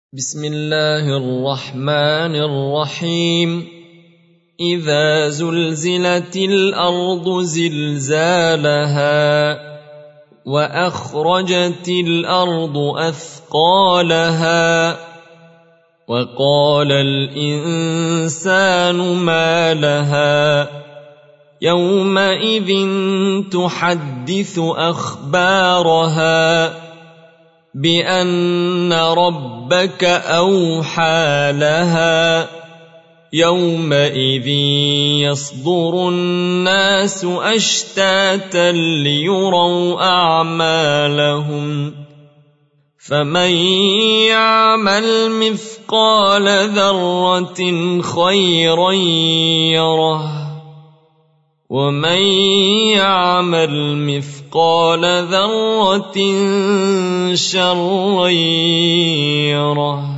بسم الله الرحمن الرحيم. إذا زلزلت الأرض زلزالها وأخرجت الأرض أثقالها وقال الإنسان ما لها يومئذ تحدث أخبارها بأن ربك أوحى لها يومئذ يصدر الناس أشتاتا ليروا أعمالهم فمن يعمل مثقال ذرة خيرا يره ومن يعمل مثقال ذرة شرا يره.